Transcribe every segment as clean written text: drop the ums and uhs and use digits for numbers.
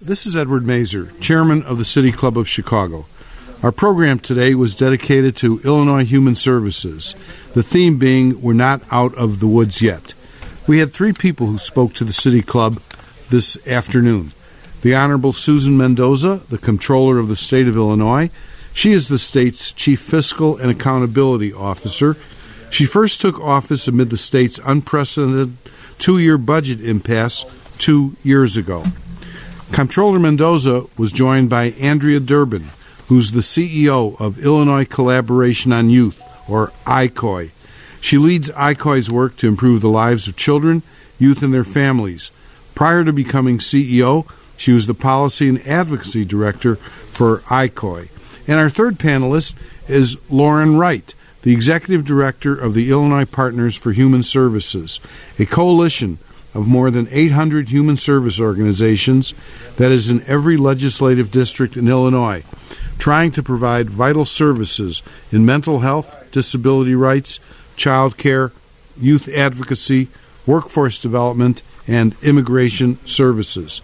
This is Edward Mazer, Chairman of the City Club of Chicago. Our program today was dedicated to Illinois Human Services, the theme being We're Not Out of the Woods Yet. We had three people who spoke to the City Club this afternoon. The Honorable Susan Mendoza, the Comptroller of the State of Illinois. She is the state's Chief Fiscal and Accountability Officer. She first took office amid the state's unprecedented two-year budget impasse 2 years ago. Comptroller Mendoza was joined by Andrea Durbin, who's the CEO of Illinois Collaboration on Youth, or ICOY. She leads ICOY's work to improve the lives of children, youth, and their families. Prior to becoming CEO, she was the Policy and Advocacy Director for ICOY. And our third panelist is Lauren Wright, the Executive Director of the Illinois Partners for Human Services, a coalition of more than 800 human service organizations that is in every legislative district in Illinois, trying to provide vital services in mental health, disability rights, child care, youth advocacy, workforce development, and immigration services.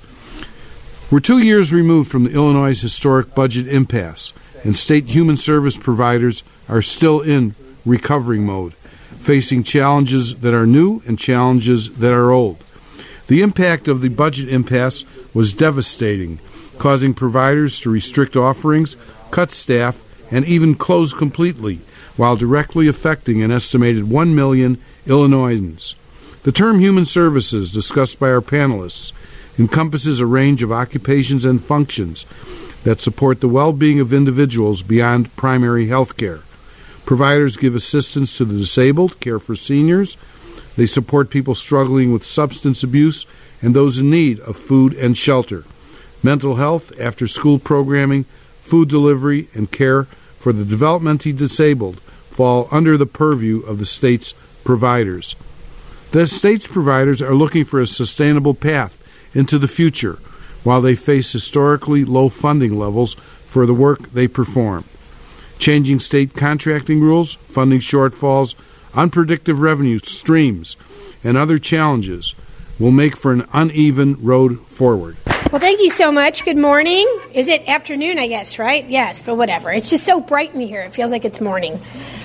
We're 2 years removed from the Illinois' historic budget impasse, and state human service providers are still in recovery mode, facing challenges that are new and challenges that are old. The impact of the budget impasse was devastating, causing providers to restrict offerings, cut staff, and even close completely, while directly affecting an estimated 1 million Illinoisans. The term human services, discussed by our panelists, encompasses a range of occupations and functions that support the well-being of individuals beyond primary health care. Providers give assistance to the disabled, care for seniors. They support people struggling with substance abuse and those in need of food and shelter. Mental health, after-school programming, food delivery, and care for the developmentally disabled fall under the purview of the state's providers. The state's providers are looking for a sustainable path into the future while they face historically low funding levels for the work they perform. Changing state contracting rules, funding shortfalls, unpredictable revenue streams, and other challenges will make for an uneven road forward. Well, thank you so much. Good morning. Is it afternoon, I guess, right? Yes, but whatever. It's just so bright in here. It feels like it's morning.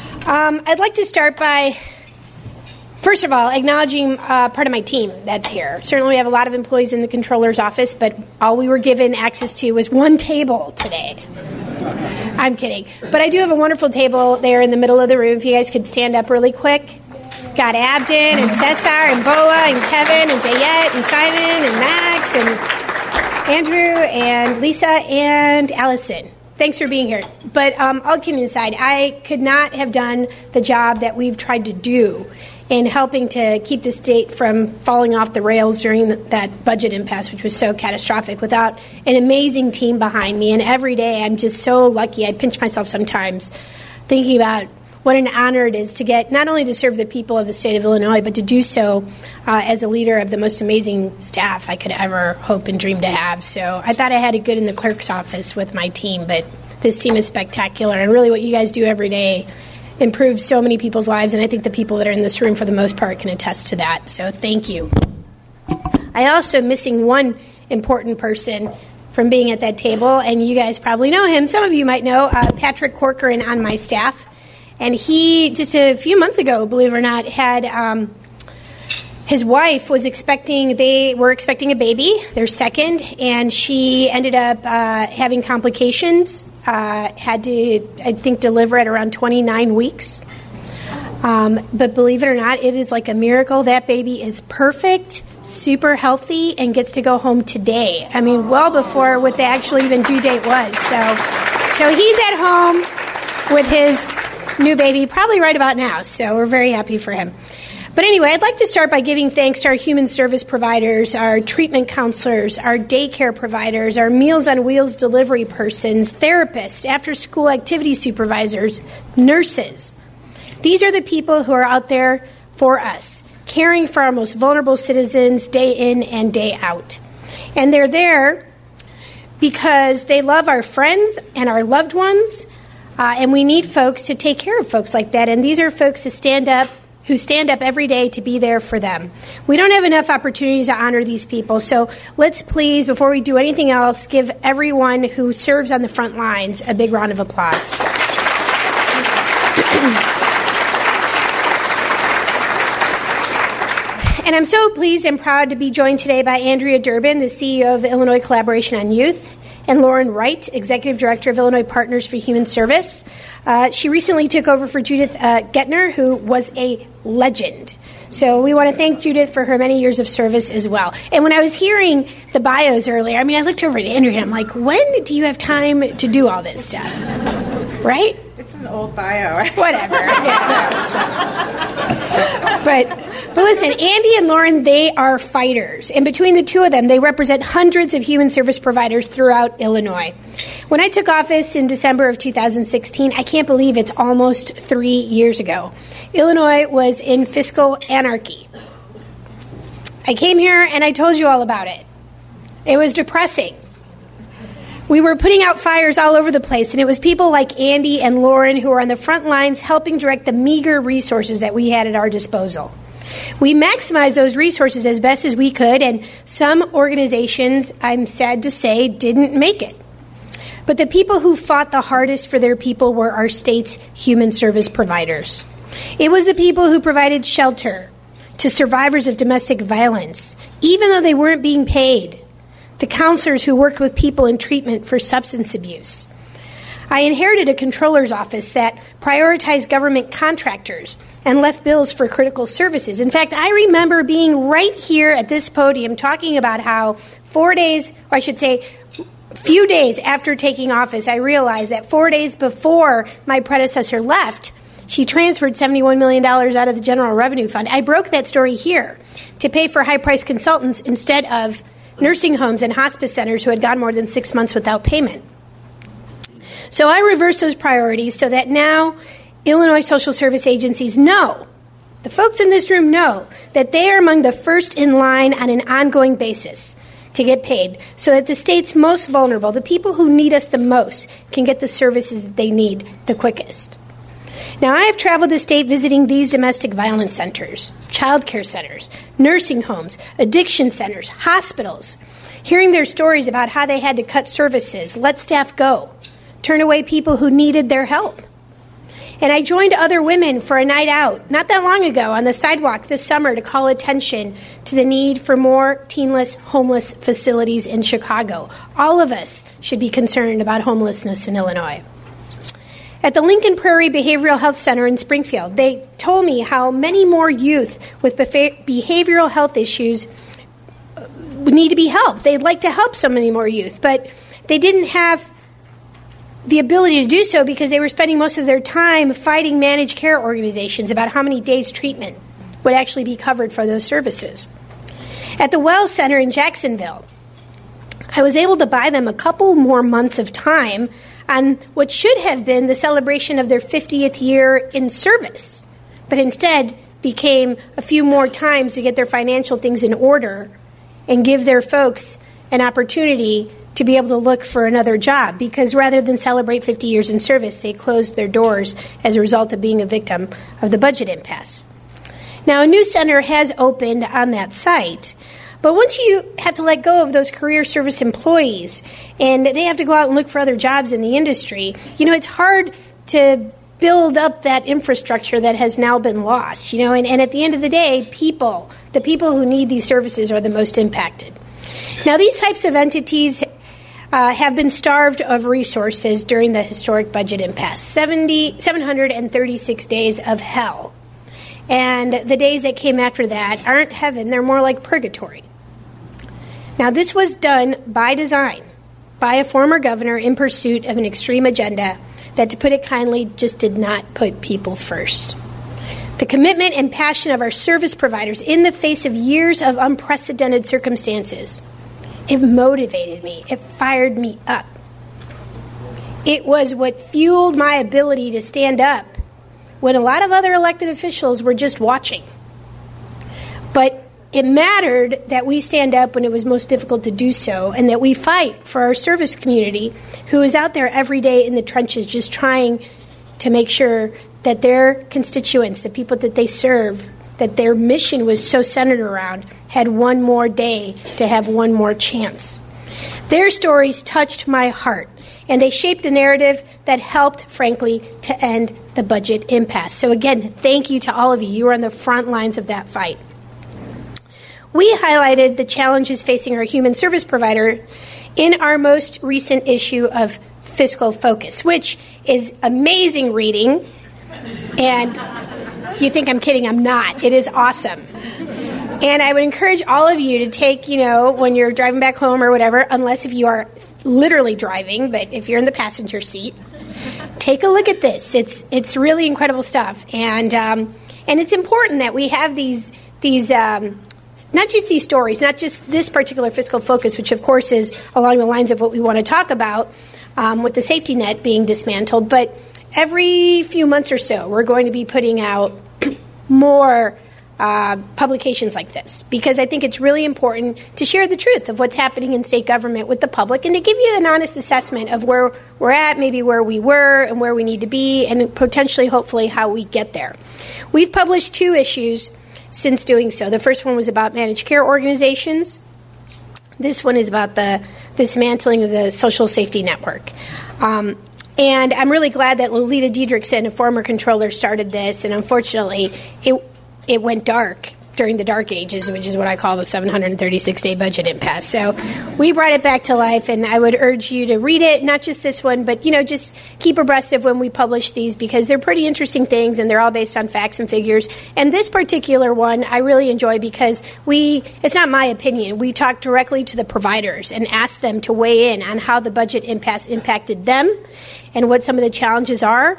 I'd like to start by, first of all, acknowledging part of my team that's here. Certainly we have a lot of employees in the Comptroller's office, but all we were given access to was one table today. I'm kidding. But I do have a wonderful table there in the middle of the room. If you guys could stand up really quick. Got Abden and Cesar and Boa and Kevin and Jayette and Simon and Max and Andrew and Lisa and Allison. Thanks for being here. But all kidding aside, I could not have done the job that we've tried to do in helping to keep the state from falling off the rails during that budget impasse, which was so catastrophic, without an amazing team behind me. And every day I'm just so lucky. I pinch myself sometimes thinking about what an honor it is to get not only to serve the people of the state of Illinois, but to do so as a leader of the most amazing staff I could ever hope and dream to have. So I thought I had it good in the clerk's office with my team, but this team is spectacular. And really what you guys do every day improves so many people's lives, and I think the people that are in this room for the most part can attest to that. So thank you. I also am missing one important person from being at that table, and you guys probably know him. Some of you might know Patrick Corcoran on my staff. And he, just a few months ago, believe it or not, had his wife was expecting, they were expecting a baby, their second, and she ended up having complications, had to, I think, deliver at around 29 weeks. But believe it or not, it is like a miracle. That baby is perfect, super healthy, and gets to go home today. I mean, well before what the actual even due date was. So he's at home with his new baby, probably right about now, so we're very happy for him. But anyway, I'd like to start by giving thanks to our human service providers, our treatment counselors, our daycare providers, our Meals on Wheels delivery persons, therapists, after-school activity supervisors, nurses. These are the people who are out there for us, caring for our most vulnerable citizens day in and day out. And they're there because they love our friends and our loved ones, and we need folks to take care of folks like that. And these are folks who stand up who stand up every day to be there for them. We don't have enough opportunities to honor these people, so let's please, before we do anything else, give everyone who serves on the front lines a big round of applause. And I'm so pleased and proud to be joined today by Andrea Durbin, the CEO of Illinois Collaboration on Youth, and Lauren Wright, Executive Director of Illinois Partners for Human Service. She recently took over for Judith Gettner, who was a legend. So we want to thank Judith for her many years of service as well. And when I was hearing the bios earlier, I looked over at Andrea and I'm like, when do you have time to do all this stuff? Right? It's an old bio, right? Whatever. But listen, Andy and Lauren, they are fighters. And between the two of them, they represent hundreds of human service providers throughout Illinois. When I took office in December of 2016, I can't believe it's almost 3 years ago. Illinois was in fiscal anarchy. I came here and I told you all about it. It was depressing. We were putting out fires all over the place, and it was people like Andy and Lauren who were on the front lines helping direct the meager resources that we had at our disposal. We maximized those resources as best as we could, and some organizations, I'm sad to say, didn't make it. But the people who fought the hardest for their people were our state's human service providers. It was the people who provided shelter to survivors of domestic violence, even though they weren't being paid. The counselors who worked with people in treatment for substance abuse. I inherited a controller's office that prioritized government contractors and left bills for critical services. In fact, I remember being right here at this podium talking about how 4 days, or I should say, few days after taking office, I realized that 4 days before my predecessor left, she transferred $71 million out of the General Revenue Fund. I broke that story here to pay for high-priced consultants instead of nursing homes and hospice centers who had gone more than 6 months without payment. So I reversed those priorities so that now Illinois social service agencies know, the folks in this room know, that they are among the first in line on an ongoing basis to get paid so that the state's most vulnerable, the people who need us the most, can get the services that they need the quickest. Now, I have traveled the state visiting these domestic violence centers, child care centers, nursing homes, addiction centers, hospitals, hearing their stories about how they had to cut services, let staff go, turn away people who needed their help. And I joined other women for a night out not that long ago on the sidewalk this summer to call attention to the need for more teenless, homeless facilities in Chicago. All of us should be concerned about homelessness in Illinois. At the Lincoln Prairie Behavioral Health Center in Springfield, they told me how many more youth with behavioral health issues need to be helped. They'd like to help so many more youth, but they didn't have the ability to do so because they were spending most of their time fighting managed care organizations about how many days treatment would actually be covered for those services. At the Wells Center in Jacksonville, I was able to buy them a couple more months of time on what should have been the celebration of their 50th year in service, but instead became a few more times to get their financial things in order and give their folks an opportunity to be able to look for another job, because rather than celebrate 50 years in service, they closed their doors as a result of being a victim of the budget impasse. Now, a new center has opened on that site, but once you have to let go of those career service employees and they have to go out and look for other jobs in the industry, it's hard to build up that infrastructure that has now been lost, and at the end of the day, the people who need these services are the most impacted. Now, these types of entities have been starved of resources during the historic budget impasse, 736 days of hell. And the days that came after that aren't heaven, they're more like purgatory. Now, this was done by design by a former governor in pursuit of an extreme agenda that, to put it kindly, just did not put people first. The commitment and passion of our service providers in the face of years of unprecedented circumstances, it motivated me. It fired me up. It was what fueled my ability to stand up when a lot of other elected officials were just watching. But it mattered that we stand up when it was most difficult to do so, and that we fight for our service community who is out there every day in the trenches just trying to make sure that their constituents, the people that they serve, that their mission was so centered around, had one more day to have one more chance. Their stories touched my heart, and they shaped a narrative that helped, frankly, to end the budget impasse. So again, thank you to all of you. You were on the front lines of that fight. We highlighted the challenges facing our human service provider in our most recent issue of Fiscal Focus, which is amazing reading. And you think I'm kidding, I'm not. It is awesome. And I would encourage all of you to take, when you're driving back home or whatever, unless if you are literally driving, but if you're in the passenger seat, take a look at this. It's really incredible stuff. And it's important that we have these not just these stories, not just this particular Fiscal Focus, which of course is along the lines of what we want to talk about with the safety net being dismantled, but every few months or so, we're going to be putting out more publications like this, because I think it's really important to share the truth of what's happening in state government with the public and to give you an honest assessment of where we're at, maybe where we were and where we need to be, and potentially, hopefully, how we get there. We've published 2 issues since doing so. The first one was about managed care organizations. This one is about the dismantling of the social safety network. And I'm really glad that Lolita Diedrichson, a former controller, started this, and unfortunately, it went dark during the dark ages, which is what I call the 736-day budget impasse. So we brought it back to life, and I would urge you to read it, not just this one, but, just keep abreast of when we publish these, because they're pretty interesting things, and they're all based on facts and figures. And this particular one I really enjoy because it's not my opinion. We talked directly to the providers and asked them to weigh in on how the budget impasse impacted them and what some of the challenges are.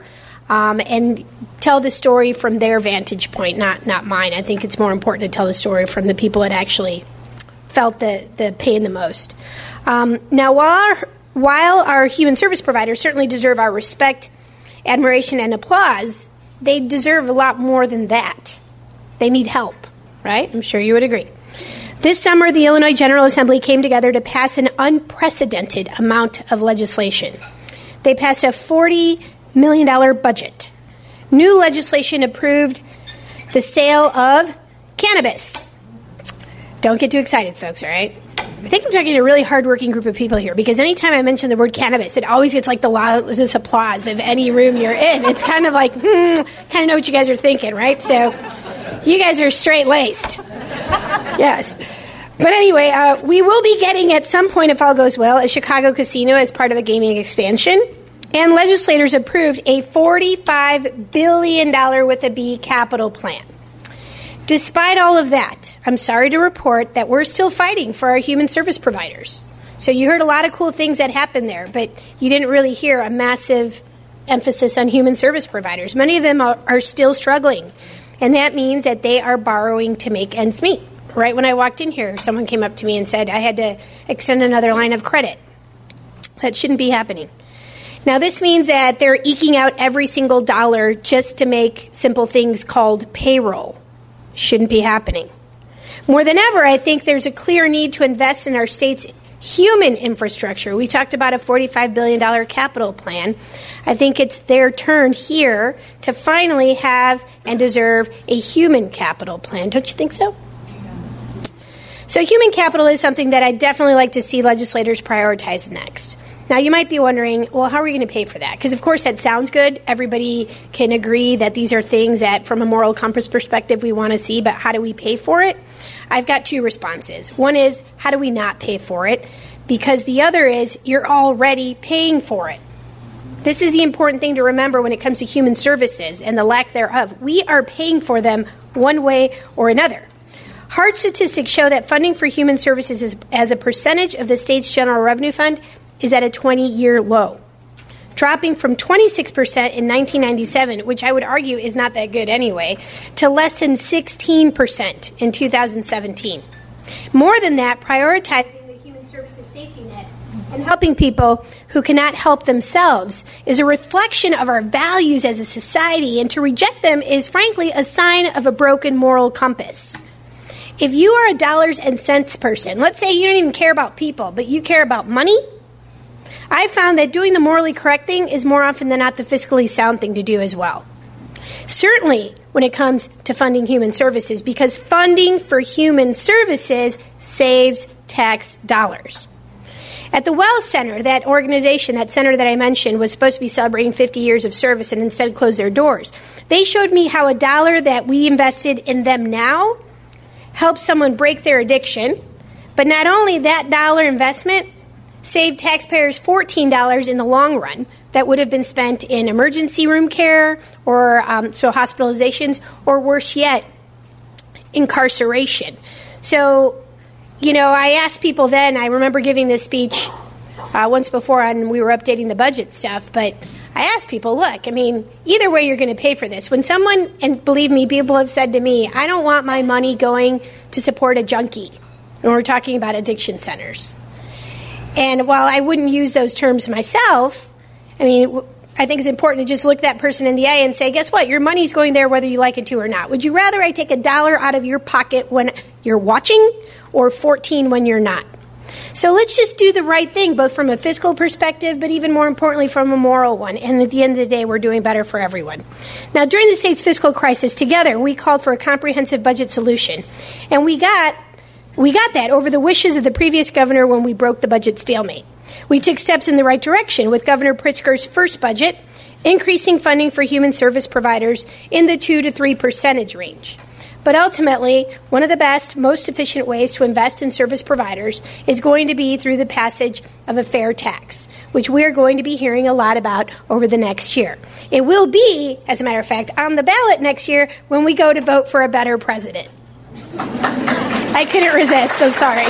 And tell the story from their vantage point, not mine. I think it's more important to tell the story from the people that actually felt the pain the most. Now, while our human service providers certainly deserve our respect, admiration, and applause, they deserve a lot more than that. They need help, right? I'm sure you would agree. This summer, the Illinois General Assembly came together to pass an unprecedented amount of legislation. They passed a $40 million budget. New legislation approved the sale of cannabis. Don't get too excited, folks, all right? I think I'm talking to a really hardworking group of people here, because anytime I mention the word cannabis, it always gets like the loudest applause of any room you're in. It's kind of like, kind of know what you guys are thinking, right? So you guys are straight-laced. Yes. But anyway, we will be getting, at some point, if all goes well, a Chicago casino as part of a gaming expansion. And legislators approved a $45 billion with a B capital plan. Despite all of that, I'm sorry to report that we're still fighting for our human service providers. So you heard a lot of cool things that happened there, but you didn't really hear a massive emphasis on human service providers. Many of them are still struggling, and that means that they are borrowing to make ends meet. Right when I walked in here, someone came up to me and said I had to extend another line of credit. That shouldn't be happening. Now, this means that they're eking out every single dollar just to make simple things called payroll. Shouldn't be happening. More than ever, I think there's a clear need to invest in our state's human infrastructure. We talked about a $45 billion capital plan. I think it's their turn here to finally have and deserve a human capital plan. Don't you think so? So human capital is something that I'd definitely like to see legislators prioritize next. Now, you might be wondering, well, how are we going to pay for that? Because, of course, that sounds good. Everybody can agree that these are things that, from a moral compass perspective, we want to see, but how do we pay for it? I've got 2 responses. One is, how do we not pay for it? Because the other is, you're already paying for it. This is the important thing to remember when it comes to human services and the lack thereof. We are paying for them one way or another. Hard statistics show that funding for human services as a percentage of the state's general revenue fund is at a 20-year low, dropping from 26% in 1997, which I would argue is not that good anyway, to less than 16% in 2017. More than that, prioritizing the human services safety net and helping people who cannot help themselves is a reflection of our values as a society, and to reject them is, frankly, a sign of a broken moral compass. If you are a dollars and cents person, let's say you don't even care about people, but you care about money, I found that doing the morally correct thing is more often than not the fiscally sound thing to do as well. Certainly when it comes to funding human services, because funding for human services saves tax dollars. At the Wells Center, that organization, that center that I mentioned, was supposed to be celebrating 50 years of service and instead closed their doors. They showed me how a dollar that we invested in them now helped someone break their addiction. But not only that dollar investment saved taxpayers $14 in the long run that would have been spent in emergency room care or hospitalizations, or worse yet, incarceration. So, I asked people then, I remember giving this speech once before and we were updating the budget stuff, but I asked people, look, either way you're going to pay for this. When someone, and believe me, people have said to me, I don't want my money going to support a junkie. And we're talking about addiction centers. And while I wouldn't use those terms myself, I think it's important to just look that person in the eye and say, guess what? Your money's going there whether you like it to or not. Would you rather I take $1 out of your pocket when you're watching or 14 when you're not? So let's just do the right thing, both from a fiscal perspective, but even more importantly, from a moral one. And at the end of the day, we're doing better for everyone. Now, during the state's fiscal crisis, together, we called for a comprehensive budget solution. And we got that over the wishes of the previous governor when we broke the budget stalemate. We took steps in the right direction with Governor Pritzker's first budget, increasing funding for human service providers in the 2 to 3% range. But ultimately, one of the best, most efficient ways to invest in service providers is going to be through the passage of a fair tax, which we are going to be hearing a lot about over the next year. It will be, as a matter of fact, on the ballot next year when we go to vote for a better president. I couldn't resist. I'm sorry.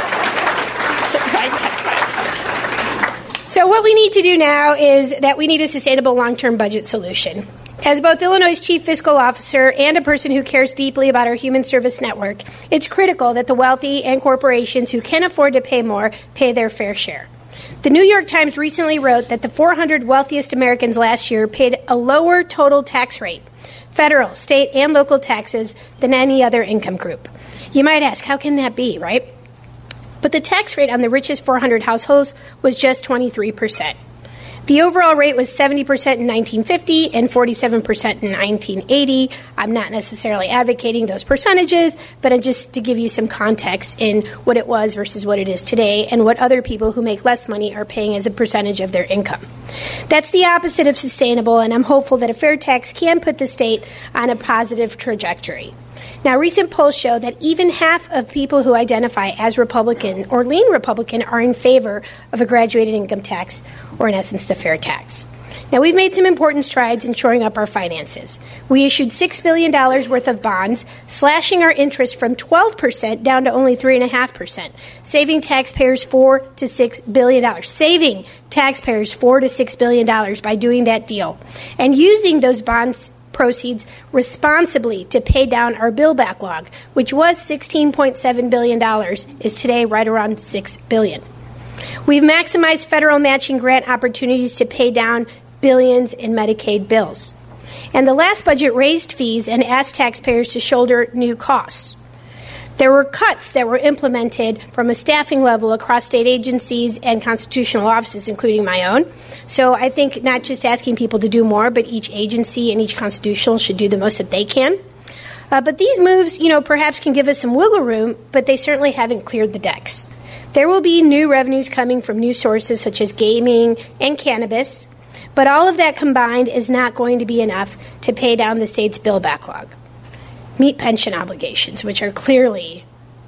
So what we need to do now is that we need a sustainable long-term budget solution. As both Illinois' chief fiscal officer and a person who cares deeply about our human service network, it's critical that the wealthy and corporations who can afford to pay more pay their fair share. The New York Times recently wrote that the 400 wealthiest Americans last year paid a lower total tax rate, federal, state, and local taxes, than any other income group. You might ask, how can that be, right? But the tax rate on the richest 400 households was just 23%. The overall rate was 70% in 1950 and 47% in 1980. I'm not necessarily advocating those percentages, but just to give you some context in what it was versus what it is today and what other people who make less money are paying as a percentage of their income. That's the opposite of sustainable, and I'm hopeful that a fair tax can put the state on a positive trajectory. Now, recent polls show that even half of people who identify as Republican or lean Republican are in favor of a graduated income tax, or in essence, the fair tax. Now, we've made some important strides in shoring up our finances. We issued $6 billion worth of bonds, slashing our interest from 12% down to only 3.5%, saving taxpayers $4 to $6 billion. Saving taxpayers $4 to $6 billion by doing that deal. And using those bonds proceeds responsibly to pay down our bill backlog, which was $16.7 billion, is today right around $6 billion. We've maximized federal matching grant opportunities to pay down billions in Medicaid bills. And the last budget raised fees and asked taxpayers to shoulder new costs. There were cuts that were implemented from a staffing level across state agencies and constitutional offices, including my own. So I think not just asking people to do more, but each agency and each constitutional should do the most that they can. But these moves, perhaps can give us some wiggle room, but they certainly haven't cleared the decks. There will be new revenues coming from new sources such as gaming and cannabis, but all of that combined is not going to be enough to pay down the state's bill backlog. Meet pension obligations, which are clearly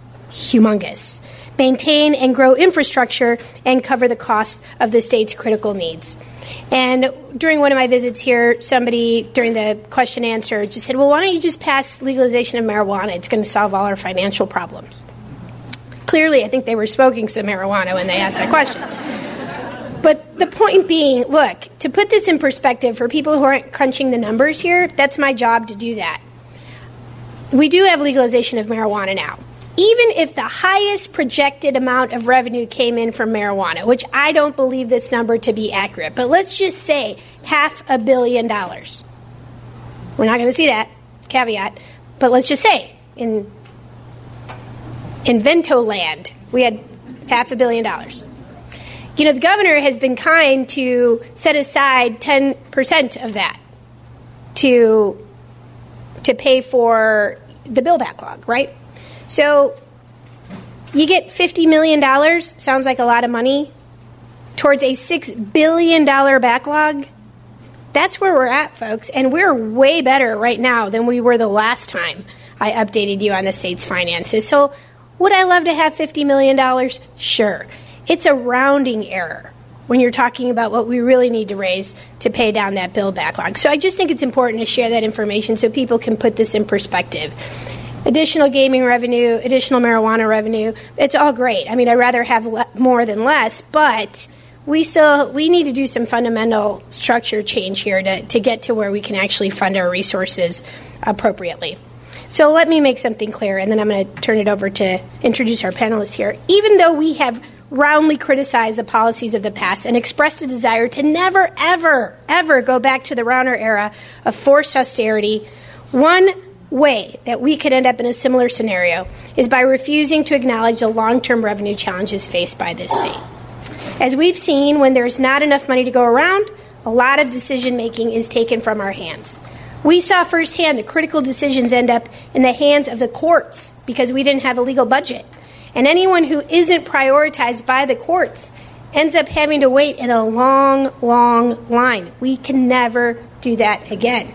humongous. Maintain and grow infrastructure and cover the costs of the state's critical needs. And during one of my visits here, somebody during the question and answer just said, well, why don't you just pass legalization of marijuana? It's going to solve all our financial problems. Clearly, I think they were smoking some marijuana when they asked that question. But the point being, look, to put this in perspective for people who aren't crunching the numbers here, that's my job to do that. We do have legalization of marijuana now. Even if the highest projected amount of revenue came in from marijuana, which I don't believe this number to be accurate, but let's just say $500 million. We're not going to see that, caveat, but let's just say in Ventoland, we had $500 million. The governor has been kind to set aside 10% of that to to pay for the bill backlog, right? So you get $50 million, sounds like a lot of money, towards a $6 billion backlog. That's where we're at, folks, and we're way better right now than we were the last time I updated you on the state's finances. So would I love to have $50 million? Sure. It's a rounding error when you're talking about what we really need to raise to pay down that bill backlog. So I just think it's important to share that information so people can put this in perspective. Additional gaming revenue, additional marijuana revenue, it's all great. I mean, I'd rather have more than less, but we need to do some fundamental structure change here to get to where we can actually fund our resources appropriately. So let me make something clear, and then I'm going to turn it over to introduce our panelists here. Even though we have roundly criticized the policies of the past and expressed a desire to never, ever, ever go back to the Rauner era of forced austerity, one way that we could end up in a similar scenario is by refusing to acknowledge the long-term revenue challenges faced by this state. As we've seen, when there's not enough money to go around, a lot of decision-making is taken from our hands. We saw firsthand that critical decisions end up in the hands of the courts because we didn't have a legal budget. And anyone who isn't prioritized by the courts ends up having to wait in a long, long line. We can never do that again.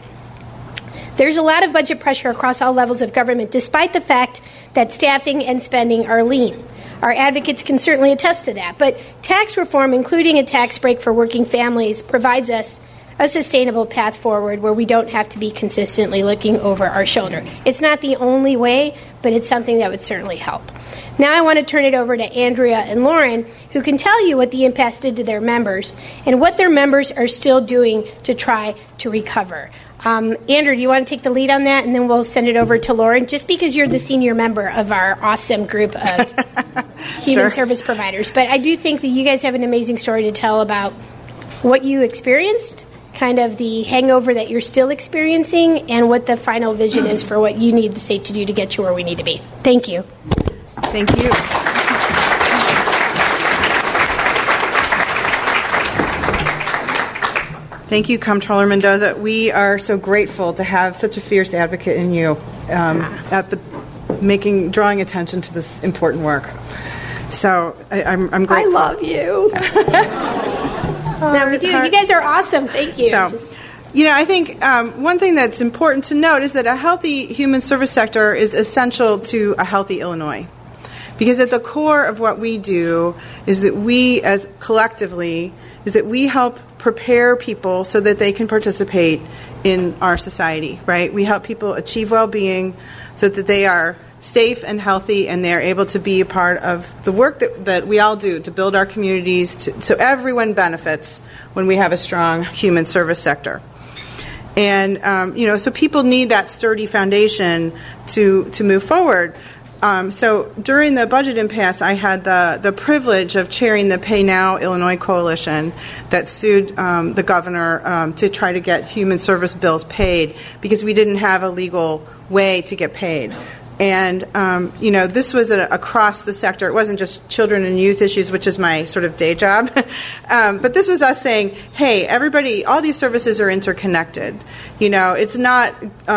There's a lot of budget pressure across all levels of government, despite the fact that staffing and spending are lean. Our advocates can certainly attest to that. But tax reform, including a tax break for working families, provides us a sustainable path forward where we don't have to be consistently looking over our shoulder. It's not the only way, but it's something that would certainly help. Now I want to turn it over to Andrea and Lauren, who can tell you what the impasse did to their members and what their members are still doing to try to recover. Andrew, do you want to take the lead on that, and then we'll send it over to Lauren, just because you're the senior member of our awesome group of human service providers. But I do think that you guys have an amazing story to tell about what you experienced, kind of the hangover that you're still experiencing, and what the final vision is for what you need the state to do to get you where we need to be. Thank you. Thank you. Thank you, Comptroller Mendoza. We are so grateful to have such a fierce advocate in you drawing attention to this important work. So I'm grateful. I love you. No, we do. You guys are awesome. Thank you. So, I think one thing that's important to note is that a healthy human service sector is essential to a healthy Illinois. Because at the core of what we do is that we, as collectively, we help prepare people so that they can participate in our society, right? We help people achieve well-being so that they are safe and healthy and they're able to be a part of the work that we all do to build our communities, so everyone benefits when we have a strong human service sector. And, so people need that sturdy foundation to move forward. So during the budget impasse, I had the privilege of chairing the Pay Now Illinois Coalition that sued the governor to try to get human service bills paid because we didn't have a legal way to get paid. And, this was across the sector. It wasn't just children and youth issues, which is my sort of day job. But this was us saying, hey, everybody, all these services are interconnected. It's not,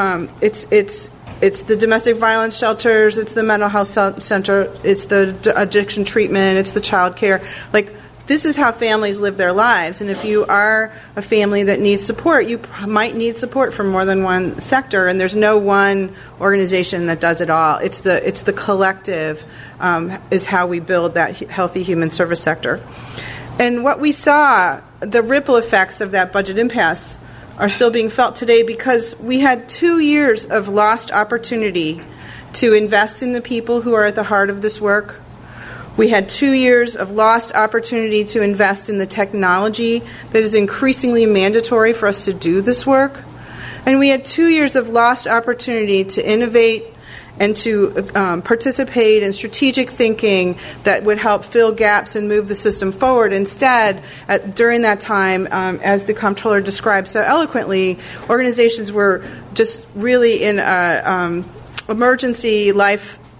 it's the domestic violence shelters, it's the mental health center, it's the addiction treatment, it's the child care. This is how families live their lives. And if you are a family that needs support, you might need support from more than one sector. And there's no one organization that does it all. It's the collective is how we build that healthy human service sector. And what we saw, the ripple effects of that budget impasse are still being felt today because we had 2 years of lost opportunity to invest in the people who are at the heart of this work. We had 2 years of lost opportunity to invest in the technology that is increasingly mandatory for us to do this work. And we had 2 years of lost opportunity to innovate and to participate in strategic thinking that would help fill gaps and move the system forward. Instead, during that time, as the comptroller described so eloquently, organizations were just really in emergency life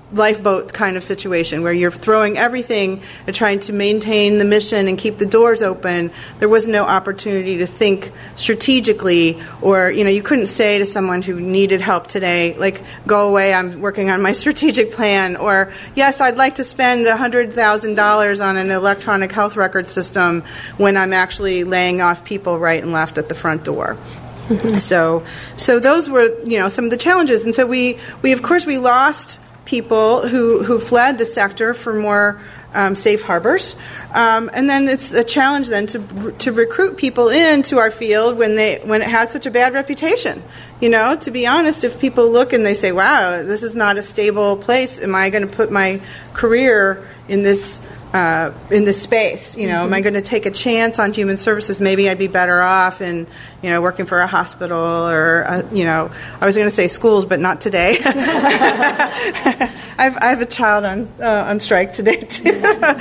lifeboat kind of situation where you're throwing everything and trying to maintain the mission and keep the doors open. There was no opportunity to think strategically, or you couldn't say to someone who needed help today, like, go away, I'm working on my strategic plan, or yes, I'd like to spend $100,000 on an electronic health record system when I'm actually laying off people right and left at the front door. Mm-hmm. So those were some of the challenges, and so we of course we lost people who fled the sector for more safe harbors, and then it's a challenge then to recruit people into our field when it has such a bad reputation. To be honest, if people look and they say, "Wow, this is not a stable place. Am I going to put my career in this space? Am I going to take a chance on human services? Maybe I'd be better off in working for a hospital, or I was going to say schools, but not today. I have a child on strike today too.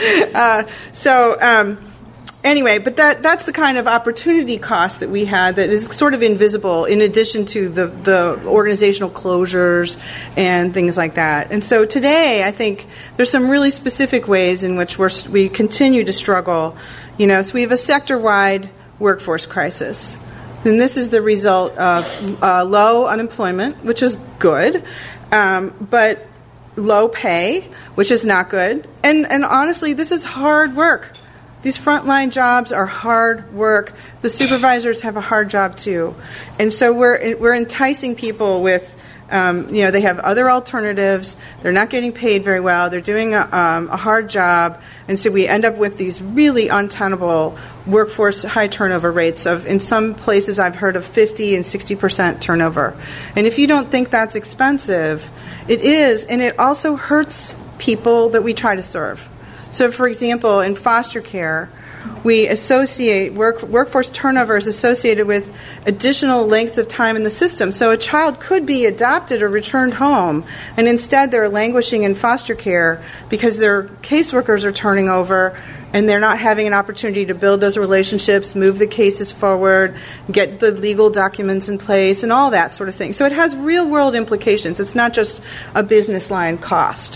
Anyway, but that's the kind of opportunity cost that we had that is sort of invisible, in addition to the organizational closures and things like that. And so today, I think there's some really specific ways in which we continue to struggle. So we have a sector-wide workforce crisis. And this is the result of low unemployment, which is good, but low pay, which is not good. And honestly, this is hard work. These frontline jobs are hard work. The supervisors have a hard job too, and so we're enticing people with, they have other alternatives. They're not getting paid very well. They're doing a hard job, and so we end up with these really untenable workforce high turnover rates of, in some places I've heard of 50 and 60% turnover. And if you don't think that's expensive, it is, and it also hurts people that we try to serve. So, for example, in foster care, we associate workforce turnover is associated with additional length of time in the system. So a child could be adopted or returned home, and instead they're languishing in foster care because their caseworkers are turning over, and they're not having an opportunity to build those relationships, move the cases forward, get the legal documents in place, and all that sort of thing. So it has real-world implications. It's not just a business line cost.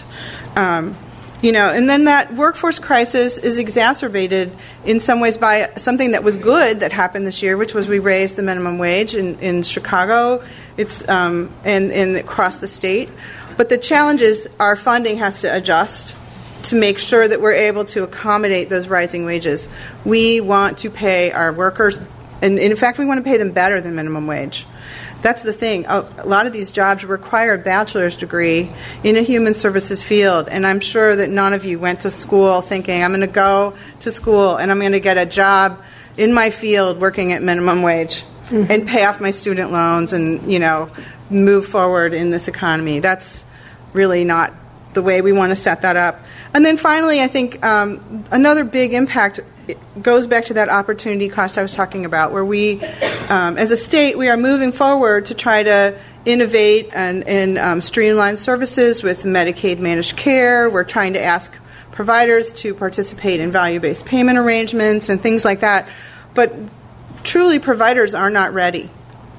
And then that workforce crisis is exacerbated in some ways by something that was good that happened this year, which was we raised the minimum wage in Chicago, and across the state. But the challenge is our funding has to adjust to make sure that we're able to accommodate those rising wages. We want to pay our workers, and in fact, we want to pay them better than minimum wage. That's the thing. A lot of these jobs require a bachelor's degree in a human services field, and I'm sure that none of you went to school thinking, I'm going to go to school and I'm going to get a job in my field working at minimum wage and pay off my student loans and, move forward in this economy. That's really not the way we want to set that up. And then finally, I think another big impact goes back to that opportunity cost I was talking about, where we, as a state, we are moving forward to try to innovate and streamline services with Medicaid managed care. We're trying to ask providers to participate in value-based payment arrangements and things like that. But truly, providers are not ready.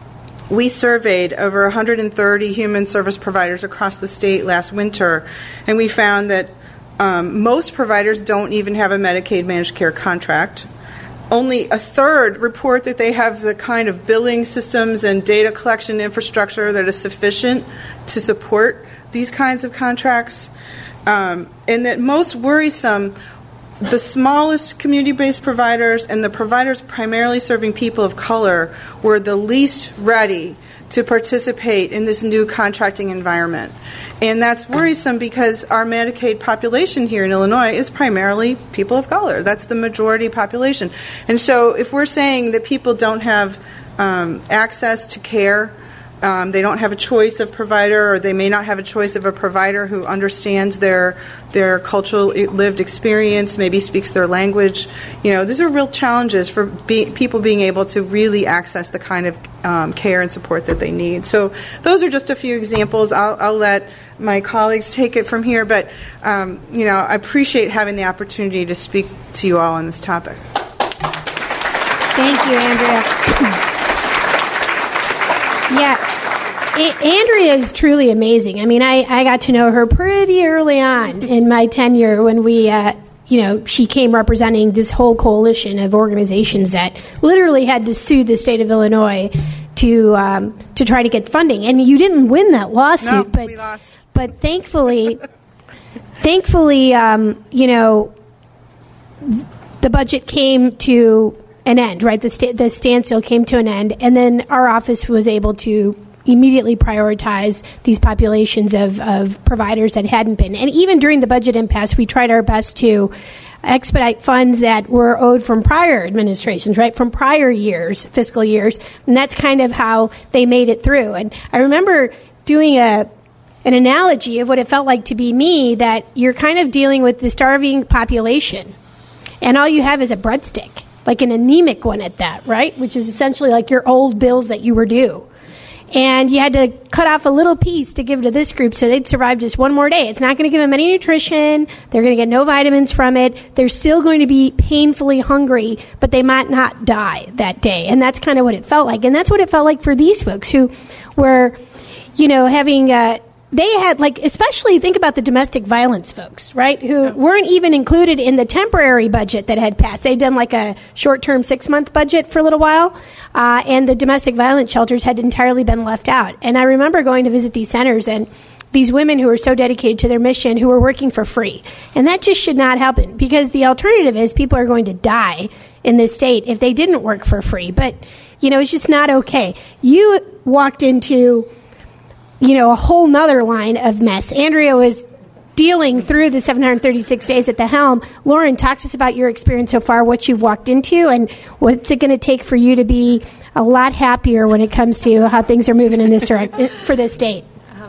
We surveyed over 130 human service providers across the state last winter, and we found that most providers don't even have a Medicaid managed care contract. Only a third report that they have the kind of billing systems and data collection infrastructure that is sufficient to support these kinds of contracts. And that most worrisome, the smallest community-based providers and the providers primarily serving people of color were the least ready to participate in this new contracting environment. And that's worrisome because our Medicaid population here in Illinois is primarily people of color. That's the majority population. And so if we're saying that people don't have access to care, they don't have a choice of provider, or they may not have a choice of a provider who understands their cultural lived experience, maybe speaks their language. These are real challenges for people being able to really access the kind of care and support that they need. So those are just a few examples. I'll let my colleagues take it from here, but I appreciate having the opportunity to speak to you all on this topic. Thank you, Andrea. Yeah, Andrea is truly amazing. I mean, I got to know her pretty early on in my tenure when we, she came representing this whole coalition of organizations that literally had to sue the state of Illinois to try to get funding. And you didn't win that lawsuit, but we lost. But thankfully, the budget came to an end, right? The standstill came to an end, and then our office was able to immediately prioritize these populations of providers that hadn't been. And even during the budget impasse, we tried our best to expedite funds that were owed from prior administrations, right, from prior years, fiscal years, and that's kind of how they made it through. And I remember doing an analogy of what it felt like to be me, that you're kind of dealing with the starving population, and all you have is a breadstick, like an anemic one at that, right, which is essentially like your old bills that you were due. And you had to cut off a little piece to give to this group so they'd survive just one more day. It's not going to give them any nutrition. They're going to get no vitamins from it. They're still going to be painfully hungry, but they might not die that day. And that's kind of what it felt like. And that's what it felt like for these folks who were, having... they had, especially think about the domestic violence folks, right, who weren't even included in the temporary budget that had passed. They'd done a short-term 6-month budget for a little while, and the domestic violence shelters had entirely been left out. And I remember going to visit these centers and these women who were so dedicated to their mission who were working for free. And that just should not happen, because the alternative is people are going to die in this state if they didn't work for free. But, it's just not okay. You walked into... a whole nother line of mess. Andrea was dealing through the 736 days at the helm. Lauren, talk to us about your experience so far, what you've walked into, and what's it going to take for you to be a lot happier when it comes to how things are moving in this direction for this state.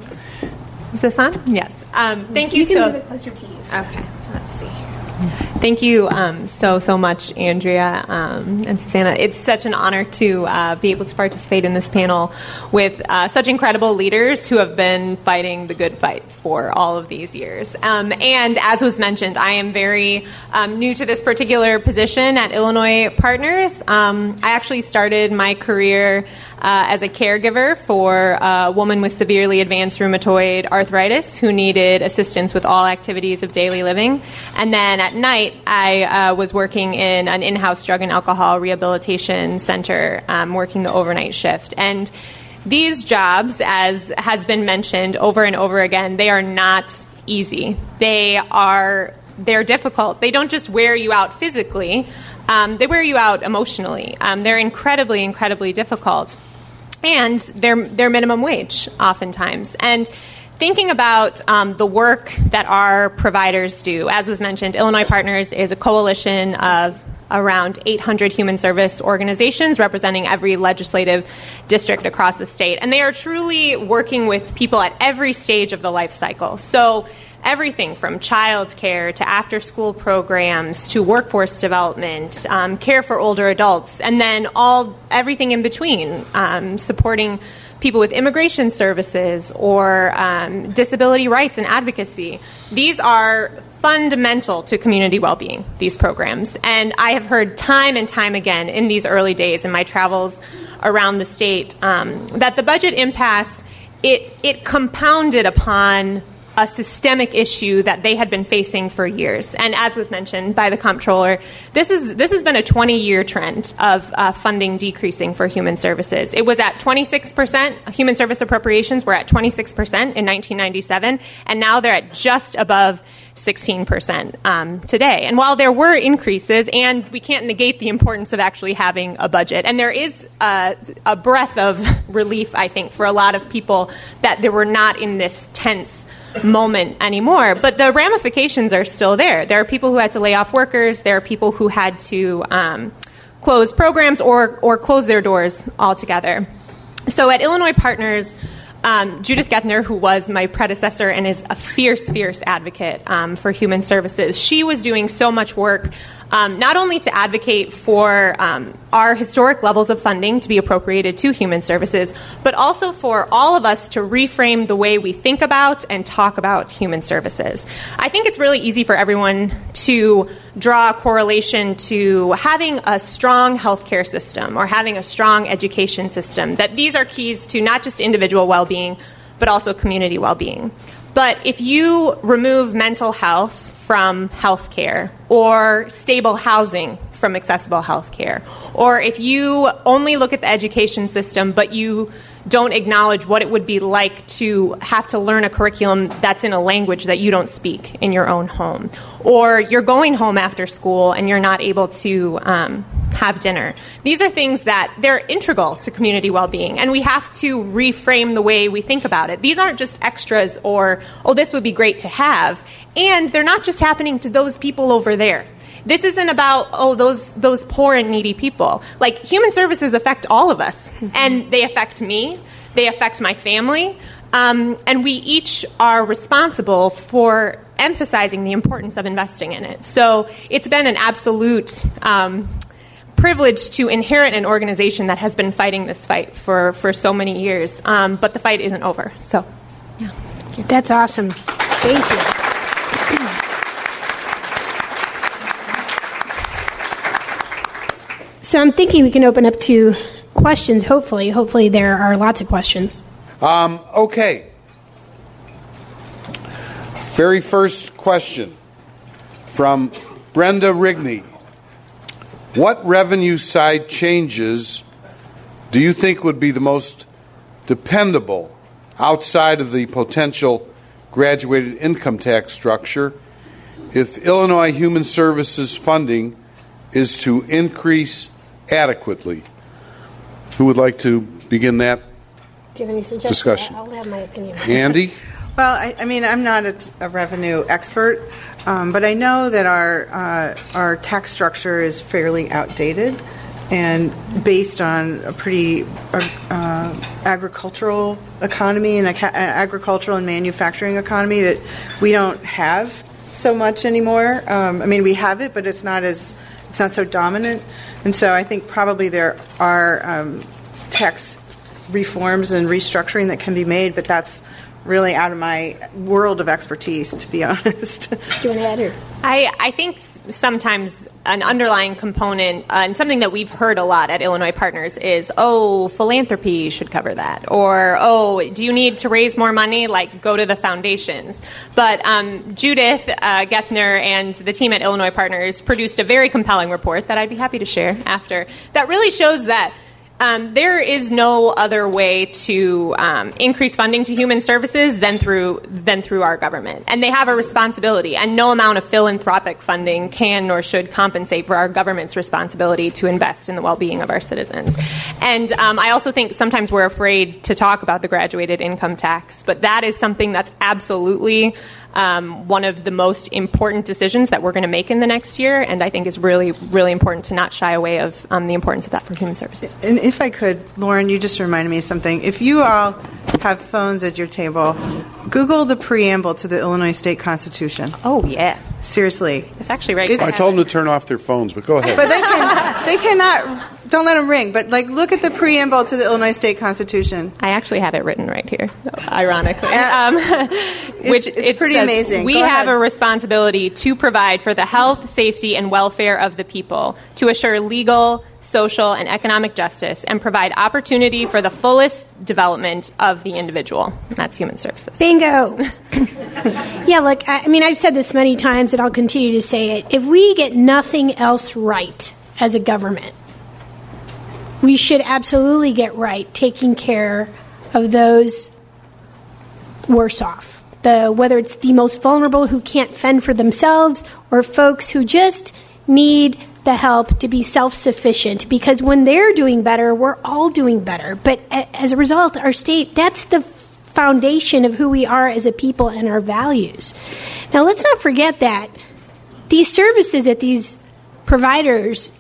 Is this on? Yes. Thank you. You can move it closer to you. Okay. Let's see. Thank you so much, Andrea and Susanna. It's such an honor to be able to participate in this panel with such incredible leaders who have been fighting the good fight for all of these years. And as was mentioned, I am very new to this particular position at Illinois Partners. I actually started my career as a caregiver for a woman with severely advanced rheumatoid arthritis who needed assistance with all activities of daily living. And then at night, I was working in an in-house drug and alcohol rehabilitation center, working the overnight shift. And these jobs, as has been mentioned over and over again, they are not easy. They're difficult. They don't just wear you out physically. They wear you out emotionally. They're incredibly, incredibly difficult. And they're minimum wage oftentimes. And thinking about the work that our providers do, as was mentioned, Illinois Partners is a coalition of around 800 human service organizations representing every legislative district across the state. And they are truly working with people at every stage of the life cycle. So everything from child care to after-school programs to workforce development, care for older adults, and then everything in between, supporting people with immigration services or disability rights and advocacy. These are fundamental to community well-being, these programs. And I have heard time and time again in these early days in my travels around the state that the budget impasse, it compounded upon a systemic issue that they had been facing for years. And as was mentioned by the comptroller, this has been a 20-year trend of funding decreasing for human services. It was at 26%. Human service appropriations were at 26% in 1997, and now they're at just above 16% today. And while there were increases, and we can't negate the importance of actually having a budget, and there is a breath of relief, I think, for a lot of people that they were not in this tense moment anymore, but the ramifications are still there. There are people who had to lay off workers. There are people who had to close programs or close their doors altogether. So at Illinois Partners, Judith Gethner, who was my predecessor and is a fierce advocate for human services, she was doing so much work not only to advocate for our historic levels of funding to be appropriated to human services, but also for all of us to reframe the way we think about and talk about human services. I think it's really easy for everyone to draw a correlation to having a strong healthcare system or having a strong education system, that these are keys to not just individual well-being, but also community well-being. But if you remove mental health from healthcare, or stable housing from accessible healthcare, or if you only look at the education system but you don't acknowledge what it would be like to have to learn a curriculum that's in a language that you don't speak in your own home, or you're going home after school and you're not able to have dinner. These are things that they're integral to community well-being, and we have to reframe the way we think about it. These aren't just extras or, oh, this would be great to have, and they're not just happening to those people over there. This isn't about, oh, those poor and needy people. Like, human services affect all of us, and they affect me, they affect my family, and we each are responsible for emphasizing the importance of investing in it. So it's been an absolute privilege to inherit an organization that has been fighting this fight for so many years, but the fight isn't over. So, yeah. That's awesome. Thank you. So I'm thinking we can open up to questions, hopefully. Hopefully there are lots of questions. Okay. Very first question from Brenda Rigney. What revenue side changes do you think would be the most dependable outside of the potential graduated income tax structure if Illinois Human Services funding is to increase adequately? Who would like to begin that Do you have any suggestions? discussion? I'll have my opinion. Andy? Well, I mean, I'm not a revenue expert, but I know that our tax structure is fairly outdated and based on a pretty agricultural economy and agricultural and manufacturing economy that we don't have so much anymore. I mean, we have it, but it's not so dominant. And so I think probably there are tax reforms and restructuring that can be made, but that's really out of my world of expertise, to be honest. Do you want to add? Or? I think sometimes an underlying component, and something that we've heard a lot at Illinois Partners is, oh, philanthropy should cover that. Or, oh, do you need to raise more money? Like, go to the foundations. But Judith Gethner and the team at Illinois Partners produced a very compelling report that I'd be happy to share after, that really shows that there is no other way to increase funding to human services than through our government. And they have a responsibility, and no amount of philanthropic funding can nor should compensate for our government's responsibility to invest in the well-being of our citizens. And I also think sometimes we're afraid to talk about the graduated income tax, but that is something that's absolutely one of the most important decisions that we're going to make in the next year, and I think is really, really important to not shy away of the importance of that for human services. And if I could, Lauren, you just reminded me of something. If you all have phones at your table, Google the preamble to the Illinois State Constitution. Oh, yeah. Seriously. It's actually right. I told them to turn off their phones, but go ahead. But they cannot, don't let them ring, but look at the preamble to the Illinois State Constitution. I actually have it written right here, ironically. It's pretty amazing. We have a responsibility to provide for the health, safety, and welfare of the people, to assure legal, social, and economic justice, and provide opportunity for the fullest development of the individual. That's human services. Bingo. Yeah, look, I mean, I've said this many times, and I'll continue to say it. If we get nothing else right as a government, we should absolutely get right taking care of those worse off. Whether it's the most vulnerable who can't fend for themselves, or folks who just need the help to be self-sufficient, because when they're doing better, we're all doing better. But as a result, our state, that's the foundation of who we are as a people and our values. Now, let's not forget that these services that these providers,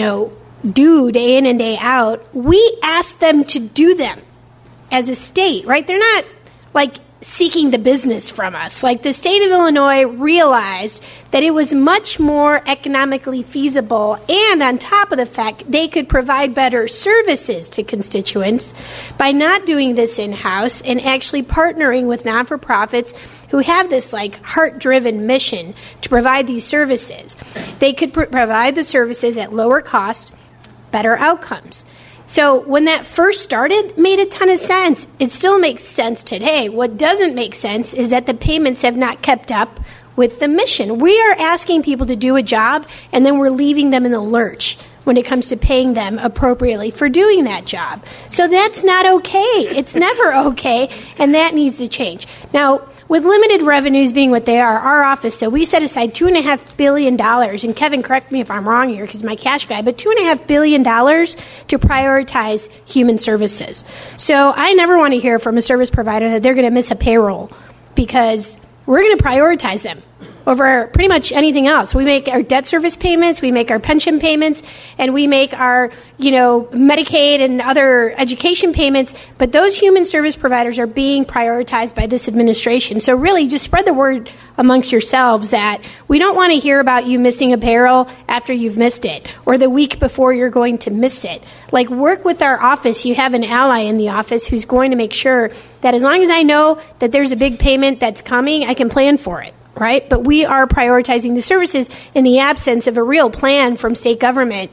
do day in and day out, we ask them to do them as a state, right? They're not like seeking the business from us. Like, the state of Illinois realized that it was much more economically feasible, and on top of the fact, they could provide better services to constituents by not doing this in-house and actually partnering with non-for-profits who have this like heart-driven mission to provide these services. They could provide the services at lower cost, better outcomes. So when that first started, it made a ton of sense. It still makes sense today. What doesn't make sense is that the payments have not kept up with the mission. We are asking people to do a job, and then we're leaving them in the lurch when it comes to paying them appropriately for doing that job. So that's not okay. It's never okay, and that needs to change. Now, with limited revenues being what they are, our office, so we set aside $2.5 billion, and Kevin, correct me if I'm wrong here because he's my cash guy, but $2.5 billion to prioritize human services. So I never want to hear from a service provider that they're going to miss a payroll because we're going to prioritize them over pretty much anything else. We make our debt service payments, we make our pension payments, and we make our, Medicaid and other education payments, but those human service providers are being prioritized by this administration. So really, just spread the word amongst yourselves that we don't want to hear about you missing a payroll after you've missed it, or the week before you're going to miss it. Like, work with our office. You have an ally in the office who's going to make sure that as long as I know that there's a big payment that's coming, I can plan for it. Right? But we are prioritizing the services in the absence of a real plan from state government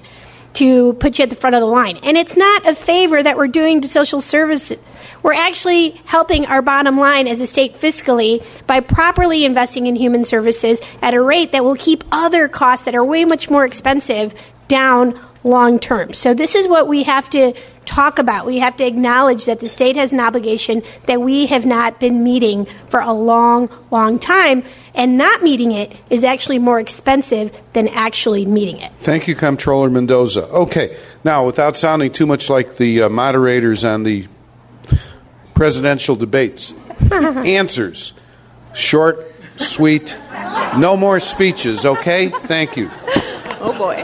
to put you at the front of the line. And it's not a favor that we're doing to social services. We're actually helping our bottom line as a state fiscally by properly investing in human services at a rate that will keep other costs that are way much more expensive down long term. So this is what we have to talk about. We have to acknowledge that the state has an obligation that we have not been meeting for a long, long time, and not meeting it is actually more expensive than actually meeting it. Thank you, Comptroller Mendoza. Okay, now, without sounding too much like the moderators on the presidential debates, answers. Short, sweet, no more speeches, okay? Thank you. Oh, boy.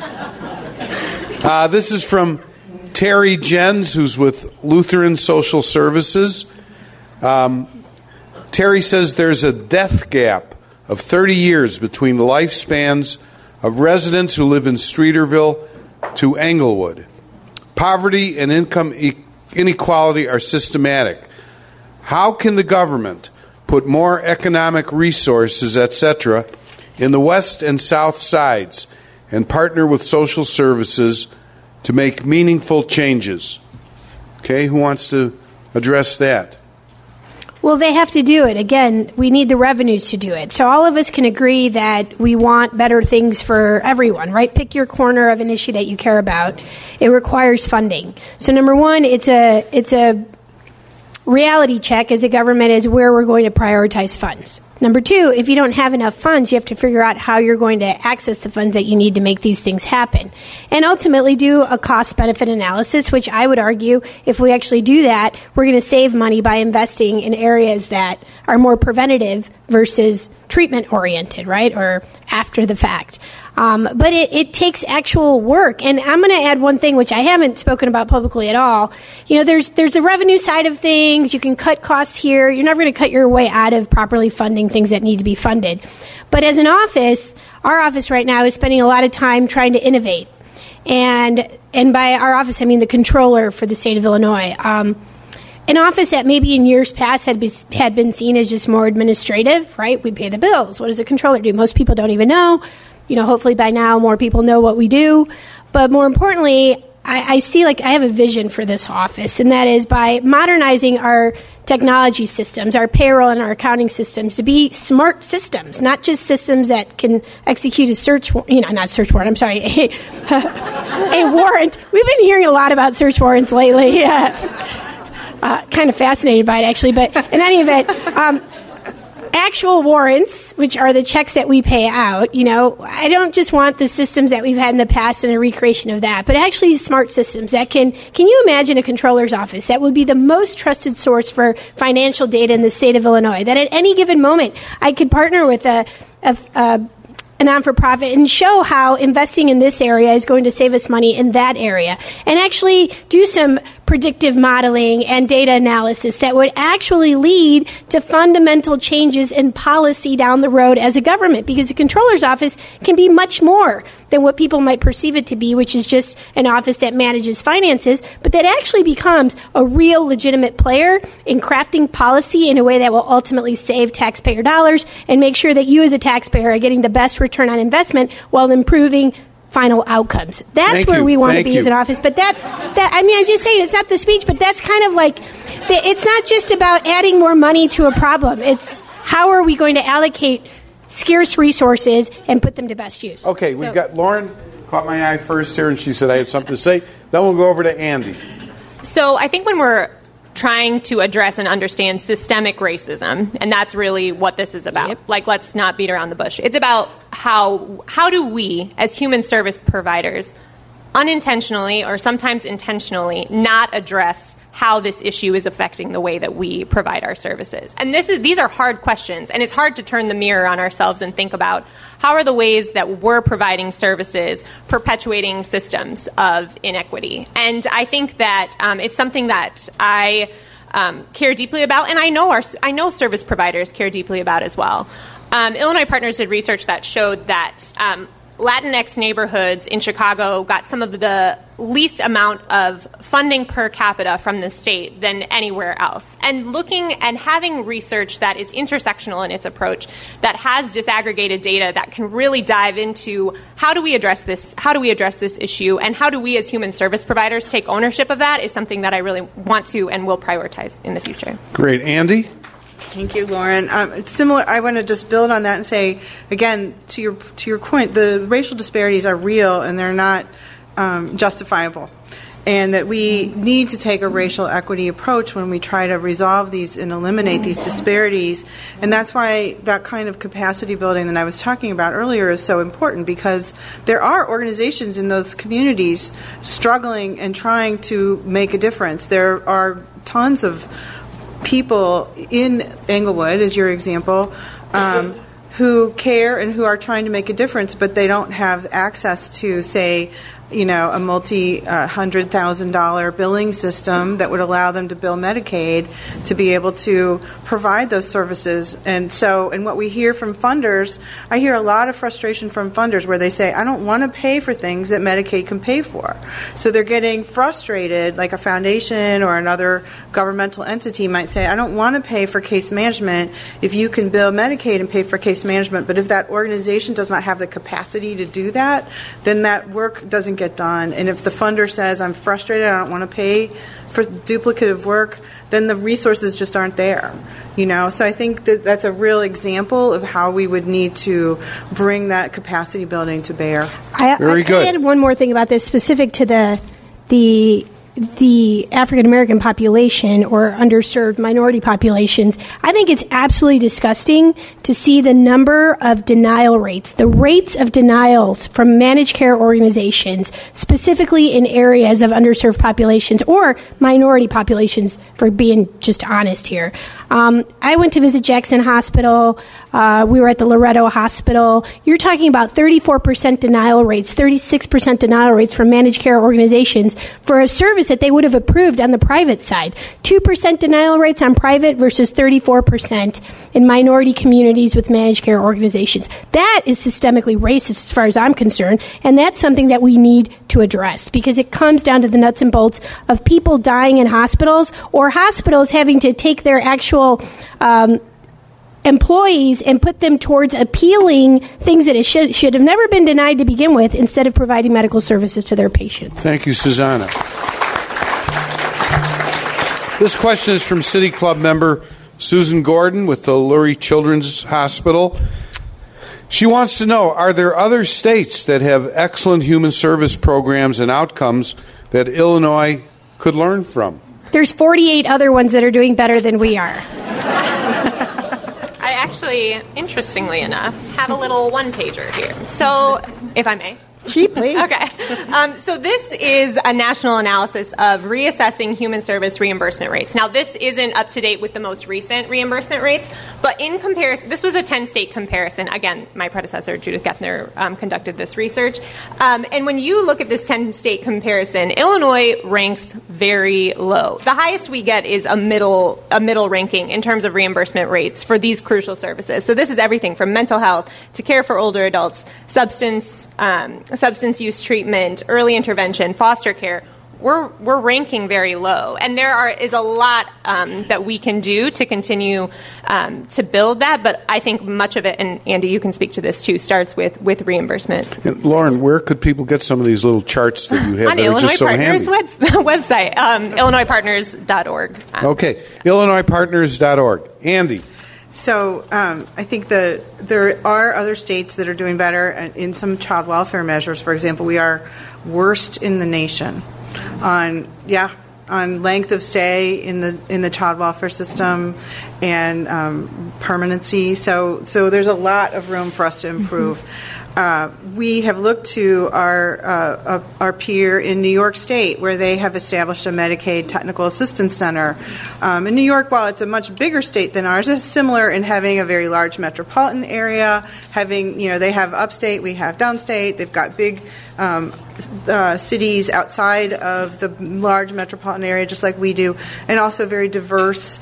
This is from Terry Jens, who's with Lutheran Social Services. Terry says there's a death gap of 30 years between the lifespans of residents who live in Streeterville to Englewood. Poverty and income inequality are systematic. How can the government put more economic resources, etc., in the west and south sides and partner with social services to make meaningful changes? Okay, who wants to address that? Well, they have to do it. Again, we need the revenues to do it. So all of us can agree that we want better things for everyone, right? Pick your corner of an issue that you care about. It requires funding. So number one, it's a reality check as a government is where we're going to prioritize funds. Number two, if you don't have enough funds, you have to figure out how you're going to access the funds that you need to make these things happen. And ultimately do a cost-benefit analysis, which I would argue if we actually do that, we're going to save money by investing in areas that are more preventative versus treatment-oriented, right, or after the fact. But it takes actual work. And I'm going to add one thing, which I haven't spoken about publicly at all. There's the revenue side of things. You can cut costs here. You're never going to cut your way out of properly funding things that need to be funded. But as an office, our office right now is spending a lot of time trying to innovate. And by our office, I mean the controller for the state of Illinois. An office that maybe in years past had been seen as just more administrative, right? We pay the bills. What does the controller do? Most people don't even know. Hopefully by now more people know what we do. But more importantly, I see I have a vision for this office, and that is by modernizing our technology systems, our payroll and our accounting systems to be smart systems, not just systems that can execute a search warrant, a warrant. We've been hearing a lot about search warrants lately. Kind of fascinated by it, actually. But in any event, actual warrants, which are the checks that we pay out, I don't just want the systems that we've had in the past and a recreation of that, but actually smart systems that can you imagine a controller's office that would be the most trusted source for financial data in the state of Illinois, that at any given moment I could partner with a non-for-profit and show how investing in this area is going to save us money in that area, and actually do some predictive modeling and data analysis that would actually lead to fundamental changes in policy down the road as a government, because the Comptroller's office can be much more than what people might perceive it to be, which is just an office that manages finances, but that actually becomes a real legitimate player in crafting policy in a way that will ultimately save taxpayer dollars and make sure that you as a taxpayer are getting the best return on investment while improving final outcomes. That's where we want to be as an office. But I'm just saying, it's not the speech, but that's kind of like, it's not just about adding more money to a problem. It's how are we going to allocate scarce resources and put them to best use. Okay, we've got Lauren caught my eye first here, and she said I had something to say. Then we'll go over to Andy. So I think when we're trying to address and understand systemic racism, and that's really what this is about. Like, let's not beat around the bush. It's about how do we, as human service providers, unintentionally or sometimes intentionally not address how this issue is affecting the way that we provide our services. And these are hard questions, and it's hard to turn the mirror on ourselves and think about how are the ways that we're providing services perpetuating systems of inequity. And I think that it's something that I care deeply about, and I know service providers care deeply about as well. Illinois Partners did research that showed that Latinx neighborhoods in Chicago got some of the least amount of funding per capita from the state than anywhere else. And looking and having research that is intersectional in its approach, that has disaggregated data that can really dive into how do we address this issue, and how do we as human service providers take ownership of that, is something that I really want to and will prioritize in the future. Great. Andy? Thank you, Lauren. It's similar. I want to just build on that and say, again, to your point, the racial disparities are real and they're not justifiable, and that we need to take a racial equity approach when we try to resolve these and eliminate these disparities. And that's why that kind of capacity building that I was talking about earlier is so important, because there are organizations in those communities struggling and trying to make a difference. There are tons of people in Englewood, as your example, who care and who are trying to make a difference, but they don't have access to, say, a multi-$100,000 billing system that would allow them to bill Medicaid to be able to provide those services. And what we hear from funders, I hear a lot of frustration from funders where they say, I don't want to pay for things that Medicaid can pay for. So they're getting frustrated, like a foundation or another governmental entity might say, I don't want to pay for case management if you can bill Medicaid and pay for case management. But if that organization does not have the capacity to do that, then that work doesn't get done. And if the funder says, I'm frustrated, I don't want to pay for duplicative work, then the resources just aren't there. So I think that that's a real example of how we would need to bring that capacity building to bear. Very good. I add one more thing about this specific to the African American population or underserved minority populations. I think it's absolutely disgusting to see the number of denial rates, the rates of denials from managed care organizations, specifically in areas of underserved populations or minority populations, for being just honest here. I went to visit Jackson Hospital. We were at the Loretto Hospital. You're talking about 34% denial rates, 36% denial rates from managed care organizations for a service that they would have approved on the private side. 2% denial rates on private versus 34% in minority communities with managed care organizations. That is systemically racist as far as I'm concerned, and that's something that we need to address, because it comes down to the nuts and bolts of people dying in hospitals, or hospitals having to take their actual employees and put them towards appealing things that should have never been denied to begin with, instead of providing medical services to their patients. Thank you, Susanna. This question is from City Club member Susan Gordon with the Lurie Children's Hospital. She wants to know, are there other states that have excellent human service programs and outcomes that Illinois could learn from? There's 48 other ones that are doing better than we are. I actually, interestingly enough, have a little one-pager here. So, if I may. Gee, please. Okay. So this is a national analysis of reassessing human service reimbursement rates. Now, this isn't up to date with the most recent reimbursement rates, but in comparison, this was a 10-state comparison. Again, my predecessor, Judith Geffner, conducted this research. And when you look at this 10-state comparison, Illinois ranks very low. The highest we get is a middle ranking in terms of reimbursement rates for these crucial services. So this is everything from mental health to care for older adults, substance use treatment, early intervention, foster care. We're ranking very low, and there is a lot that we can do to continue to build that. But I think much of it, and Andy, you can speak to this too, starts with reimbursement. And Lauren, where could people get some of these little charts that you have? On that Illinois are just so Partners handy? website, illinoispartners.org. Okay, illinoispartners.org. Andy. So I think there are other states that are doing better in some child welfare measures. For example, we are worst in the nation on length of stay in the child welfare system and permanency. So there's a lot of room for us to improve. We have looked to our peer in New York State, where they have established a Medicaid Technical Assistance Center. In New York, while it's a much bigger state than ours, it's similar in having a very large metropolitan area. They have upstate, we have downstate. They've got big cities outside of the large metropolitan area, just like we do, and also very diverse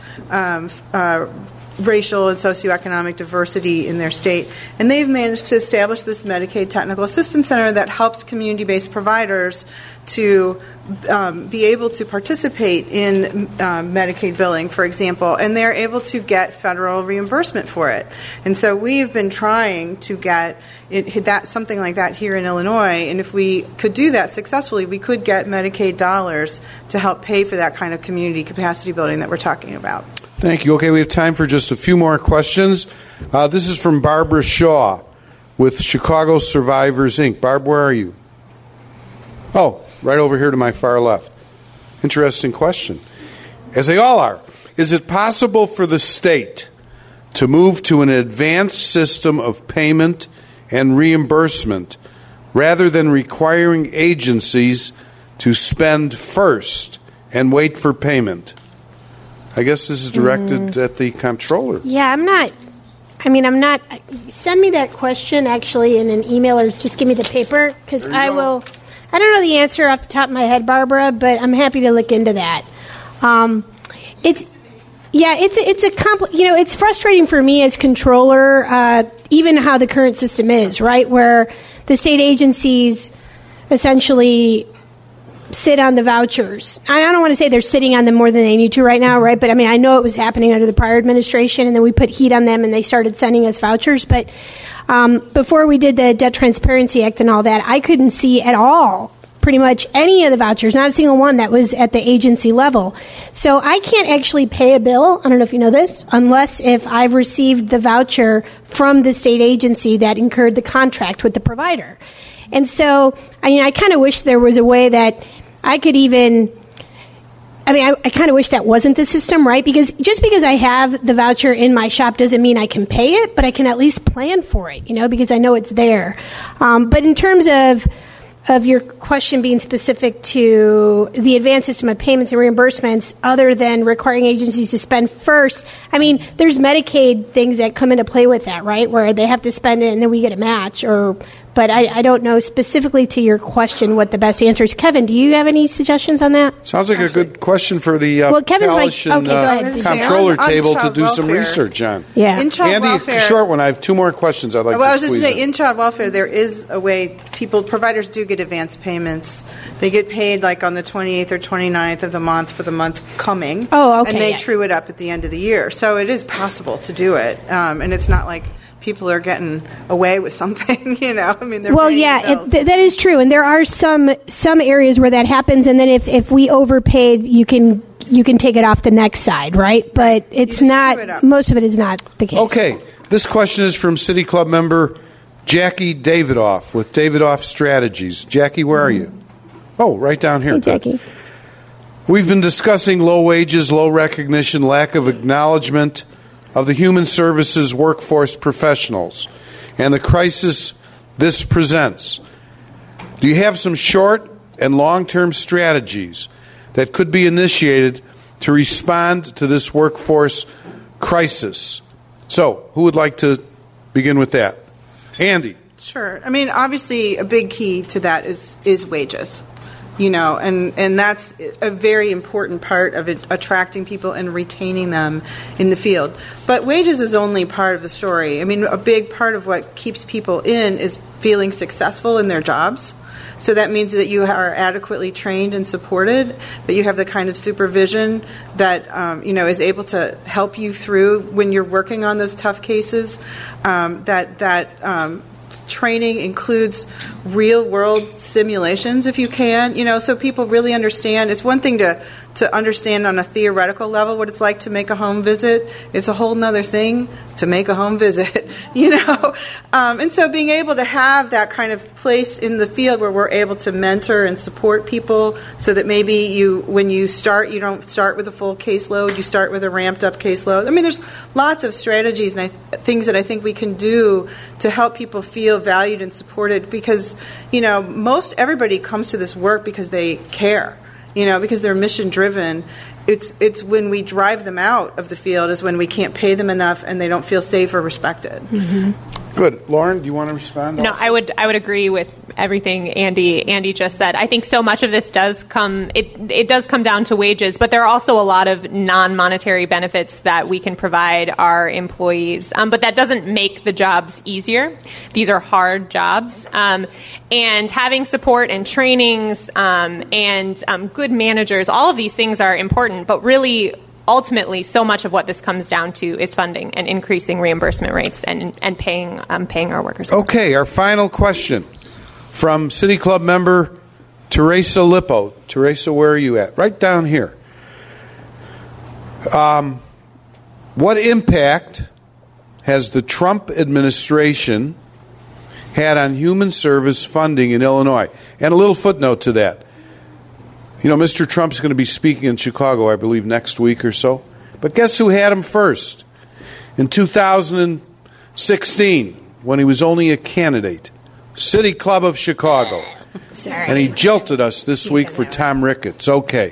racial and socioeconomic diversity in their state. And they've managed to establish this Medicaid Technical Assistance Center that helps community-based providers to be able to participate in Medicaid billing, for example, and they're able to get federal reimbursement for it. And so we've been trying to get something like that here in Illinois, and if we could do that successfully, we could get Medicaid dollars to help pay for that kind of community capacity building that we're talking about. Thank you. Okay, we have time for just a few more questions. This is from Barbara Shaw with Chicago Survivors, Inc. Barb, where are you? Oh, right over here to my far left. Interesting question. As they all are, is it possible for the state to move to an advanced system of payment and reimbursement rather than requiring agencies to spend first and wait for payment? I guess this is directed at the comptroller. Yeah, I'm not. Send me that question actually in an email, or just give me the paper, because I will. I don't know the answer off the top of my head, Barbara, but I'm happy to look into that. It's frustrating for me as controller, even how the current system is, right, where the state agencies essentially sit on the vouchers. I don't want to say they're sitting on them more than they need to right now, right? But I know it was happening under the prior administration, and then we put heat on them and they started sending us vouchers. But before we did the Debt Transparency Act and all that, I couldn't see at all pretty much any of the vouchers, not a single one that was at the agency level. So I can't actually pay a bill, I don't know if you know this, unless if I've received the voucher from the state agency that incurred the contract with the provider. And so, I kind of wish there was a way that I could even, I kind of wish that wasn't the system, right? Because just because I have the voucher in my shop doesn't mean I can pay it, but I can at least plan for it, because I know it's there. But in terms of your question being specific to the advanced system of payments and reimbursements, other than requiring agencies to spend first, there's Medicaid things that come into play with that, right? Where they have to spend it and then we get a match, but I don't know specifically to your question what the best answer is. Kevin, do you have any suggestions on that? Sounds like a good question for the Kevin's comptroller table to do some research on. Yeah. In child Andy, welfare, short one. I have two more questions I'd like to squeeze in. I was just going to say, in child welfare, there is a way providers do get advance payments. They get paid like on the 28th or 29th of the month for the month coming. Oh, okay. And they true it up at the end of the year. So it is possible to do it. And it's not like people are getting away with something, they're that is true, and there are some areas where that happens, and then if we overpaid, you can take it off the next side, right? But it's not. Most of it is not the case. Okay, this question is from City Club member Jackie Davidoff with Davidoff Strategies. Jackie, where are you? Oh, right down here. Hey, Jackie. We've been discussing low wages, low recognition, lack of acknowledgement of the human services workforce professionals and the crisis this presents. Do you have some short and long-term strategies that could be initiated to respond to this workforce crisis? So, who would like to begin with that? Andy. Sure. I mean, obviously, a big key to that is wages. And that's a very important part of attracting people and retaining them in the field. But wages is only part of the story. I mean, a big part of what keeps people in is feeling successful in their jobs. So that means that you are adequately trained and supported, that you have the kind of supervision that is able to help you through when you're working on those tough cases. Training includes real-world simulations, if you can, so people really understand. It's one thing to understand on a theoretical level what it's like to make a home visit. It's a whole other thing to make a home visit, And so being able to have that kind of place in the field where we're able to mentor and support people so that maybe when you start, you don't start with a full caseload, you start with a ramped-up caseload. I mean, there's lots of strategies and things that I think we can do to help people feel valued and supported because, most everybody comes to this work because they care. Because they're mission driven. It's when we drive them out of the field is when we can't pay them enough and they don't feel safe or respected. Mm-hmm. Good. Lauren, do you want to respond? No, I would agree with everything Andy just said. I think so much of this does come down to wages, but there are also a lot of non-monetary benefits that we can provide our employees. But that doesn't make the jobs easier. These are hard jobs. And having support and trainings and good managers, all of these things are important, but really ultimately, so much of what this comes down to is funding and increasing reimbursement rates and paying our workers. Okay, our final question from City Club member Teresa Lippo. Teresa, where are you at? Right down here. What impact has the Trump administration had on human service funding in Illinois? And a little footnote to that. Mr. Trump's going to be speaking in Chicago, I believe, next week or so. But guess who had him first? In 2016, when he was only a candidate. City Club of Chicago. Sorry. And he jilted us this week for Tom Ricketts. Okay.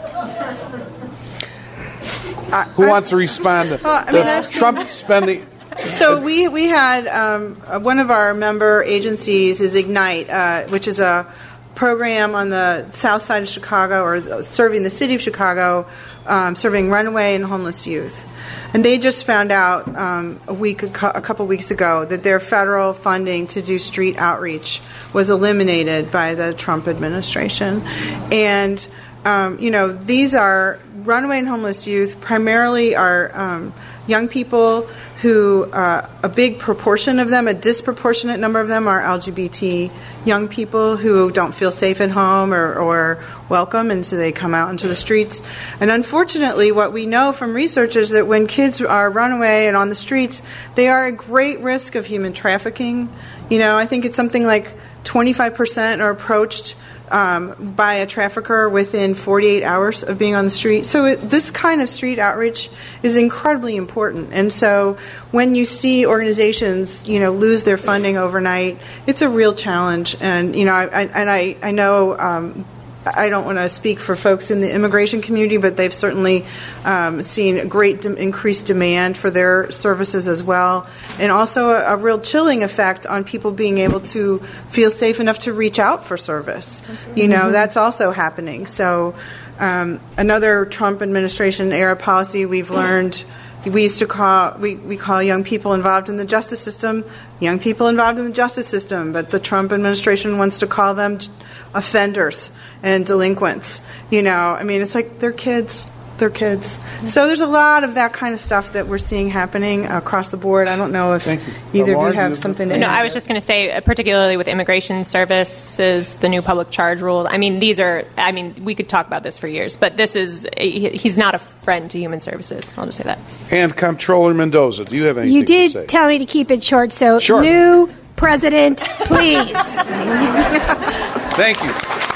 Who wants to respond to Trump spending? So we had one of our member agencies is Ignite, which is a program on the south side of Chicago, or serving the city of Chicago, serving runaway and homeless youth. And they just found out a couple weeks ago that their federal funding to do street outreach was eliminated by the Trump administration. And, these are runaway and homeless youth, primarily are young people who, a big proportion of them, a disproportionate number of them, are LGBT young people who don't feel safe at home or welcome, and so they come out into the streets. And unfortunately, what we know from research is that when kids are runaway and on the streets, they are at great risk of human trafficking. I think it's something like 25% are approached by a trafficker within 48 hours of being on the street. So this kind of street outreach is incredibly important. And so when you see organizations, lose their funding overnight, it's a real challenge. And, I know I don't want to speak for folks in the immigration community, but they've certainly seen a great increased demand for their services as well, and also a real chilling effect on people being able to feel safe enough to reach out for service. That's also happening. So another Trump administration era policy we've learned, we used to call young people involved in the justice system young people involved in the justice system, but the Trump administration wants to call them offenders and delinquents. It's like they're kids. They're kids. So there's a lot of that kind of stuff that we're seeing happening across the board. I don't know if either of you have something to add. No, I was just going to say, particularly with immigration services, the new public charge rule. We could talk about this for years, but he's not a friend to human services. I'll just say that. And Comptroller Mendoza, do you have anything to say? You did tell me to keep it short, so sure. New president, please. Thank you.